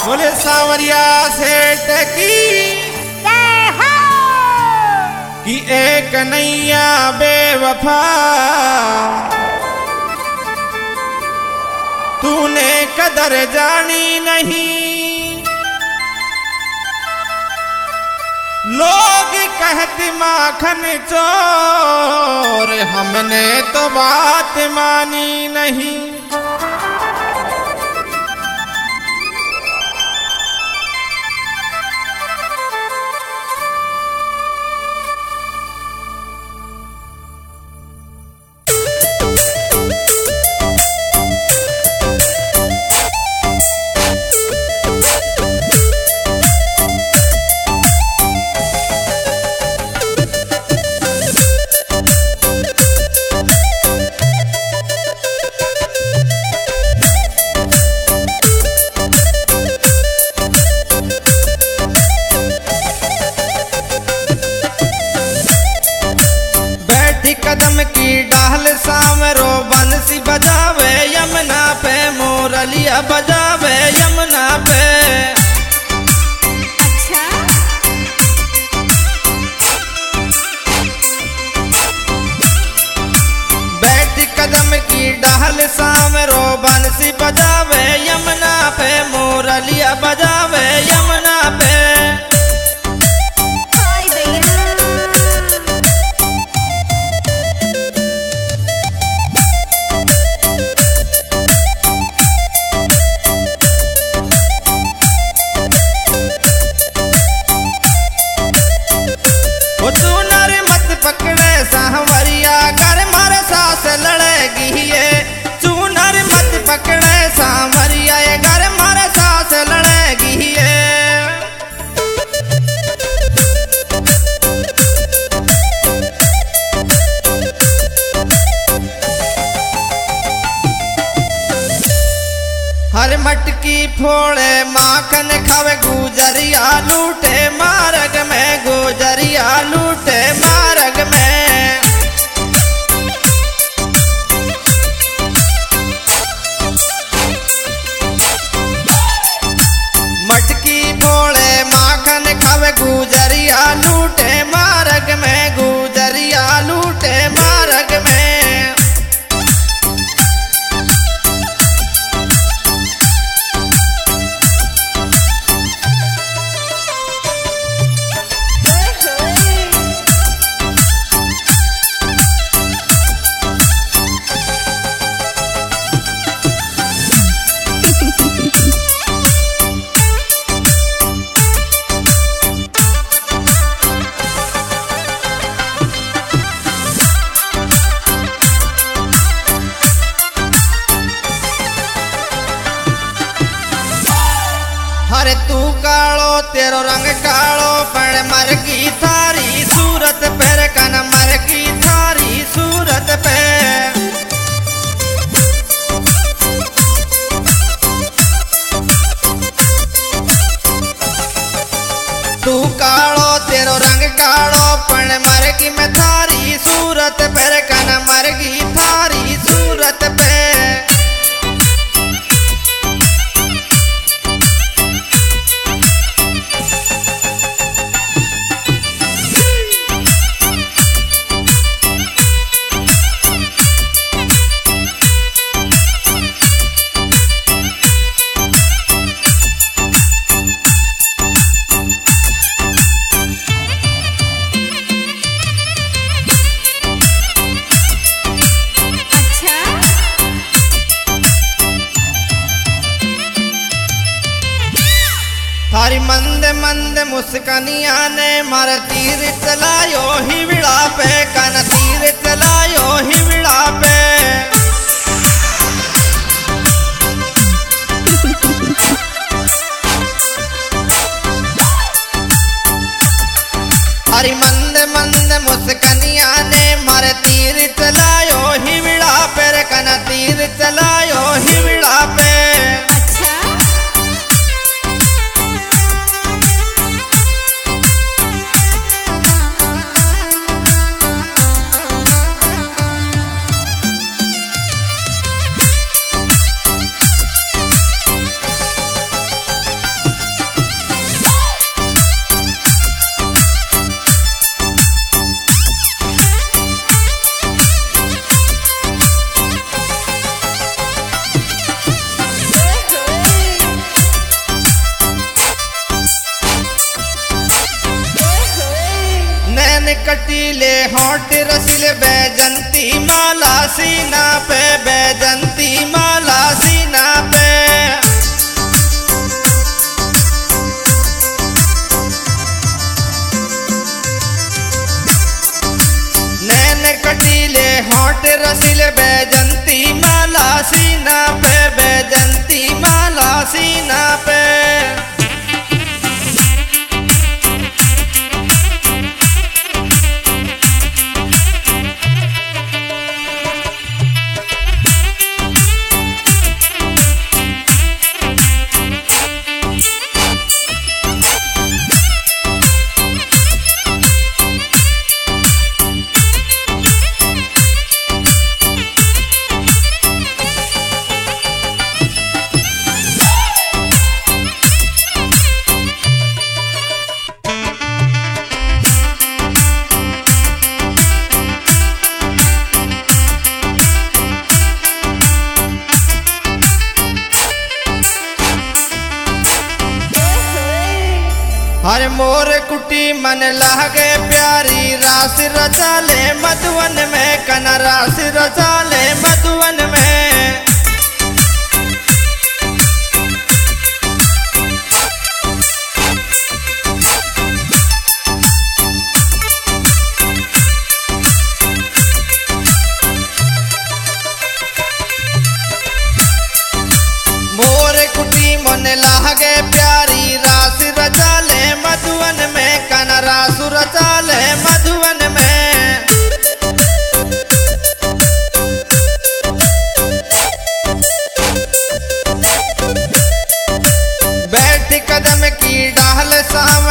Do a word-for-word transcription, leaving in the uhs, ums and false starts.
बोले सांवरिया सेठ की जय हो। कि एक नैया बेवफा तूने कदर जानी नहीं। लोग कहते माखन चोर, हमने तो बात मानी नहीं। कदम की डाल सामरो बंसी बजावे यमुना पे, मोरलिया बजावे यमुना पे। अच्छा बैठी कदम की डाल सामरो बंसी बजावे यमुना पे, मोरलिया बजावे यमुना पे। सांवरिया घर मारे सास लड़ेगी ये, चूनर मत पकड़े सांवरिया ये घर मारे सास लड़ेगी ये। हर मटकी फोड़े माखन खावे गुजरिया लूटे मार्ग में, गुजरिया लूटे मार्ग में। मटकी फोड़े माखन खावे गुजरिया लूटे मार्ग में, गुजरिया लूटे मार्ग में। अरे तू कालो तेरो रंग कालो पण मर की थारी सूरत पर कन मर की थारी सूरत पे। तू कालो तेरो रंग कालो पण मर की मैं थारी सूरत पर कन मर की थारी सूरत पे। थारी मंद मंद मुस्कानिया ने मार तीर चलायो हिवड़ा पे, कन तीर चलायो हिवड़ा पे। थारी मंद मंद मुस्कानिया ने मार तीर चलायो हिवड़ा पे, कन तीर चलायो हिवड़ा पे। कटीले होठ रसीले बैजंती माला सीना पे बैजंती माला सीना पे नैन कटीले होठ रसीले बैजंती माला सीना पे बैजंती माला सीना पे हर मोर कुटी मन लागे प्यारी रास रचा ले मधुवन में कन रास रचा ले मधुवन में मोर कुटी मन लागे प्यारी रास रचा ले मधुवन में कन रास रचा ले मधुवन में बैठ कदम की डाल साम